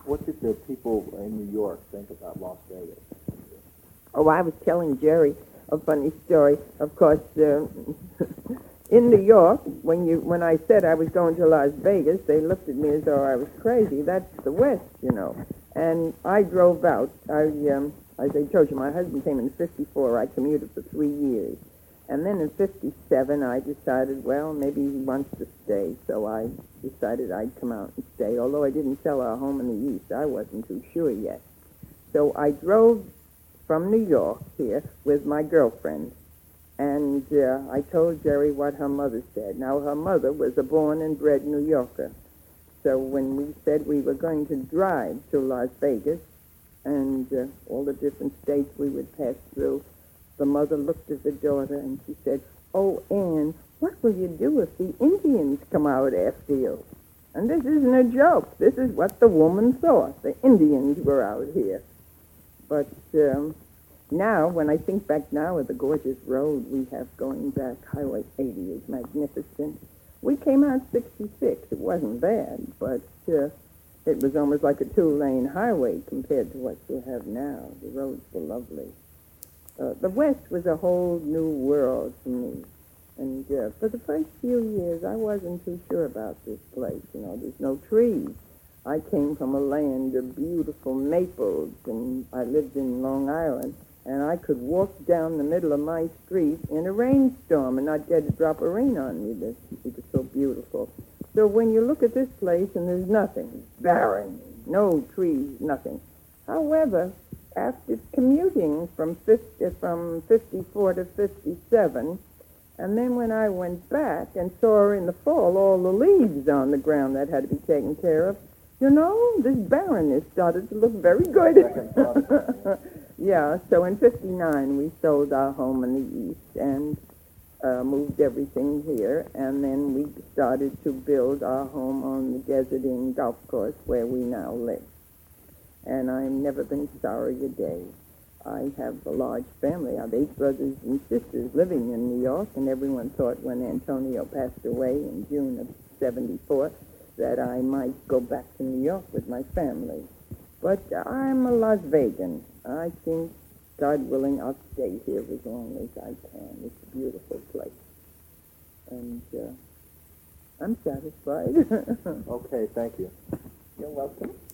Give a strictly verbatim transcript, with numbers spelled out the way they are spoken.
what did the people in New York think about Las Vegas? Oh, I was telling Jerry a funny story. Of course, uh, in New York, when you when I said I was going to Las Vegas, they looked at me as though I was crazy. That's the West, you know. And I drove out. I, um, as I told you, my husband came in fifty-four. I commuted for three years. And then in fifty-seven, I decided, well, maybe he wants to stay. So I decided I'd come out and stay. Although I didn't sell our home in the East, I wasn't too sure yet. So I drove from New York here with my girlfriend. And uh, I told Jerry what her mother said. Now, her mother was a born and bred New Yorker. So when we said we were going to drive to Las Vegas and uh, all the different states we would pass through, the mother looked at the daughter and she said, "Oh, Anne, what will you do if the Indians come out after you?" And this isn't a joke. This is what the woman thought. The Indians were out here. But um, now, when I think back now of the gorgeous road we have going back, Highway eighty is magnificent. We came out sixty-six. It wasn't bad, but uh, it was almost like a two-lane highway compared to what you have now. The roads were lovely. Uh, the West was a whole new world to me. And uh, for the first few years, I wasn't too sure about this place. You know, there's no trees. I came from a land of beautiful maples, and I lived in Long Island, and I could walk down the middle of my street in a rainstorm and not get a drop of rain on me. This, it was so beautiful. So when you look at this place, and there's nothing, barren, no trees, nothing. However, after commuting from fifty, from fifty-four to fifty-seven, and then when I went back and saw in the fall all the leaves on the ground that had to be taken care of, you know, this barrenness started to look very good. Yeah, so in fifty-nine we sold our home in the East and uh, moved everything here, and then we started to build our home on the Desert Inn Golf Course where we now live. And I've never been sorry a day. I have a large family. I have eight brothers and sisters living in New York, and everyone thought when Antonio passed away in June of seventy-four that I might go back to New York with my family. But I'm a Las Vegan. I think, God willing, I'll stay here as long as I can. It's a beautiful place. And uh, I'm satisfied. Okay, thank you. You're welcome.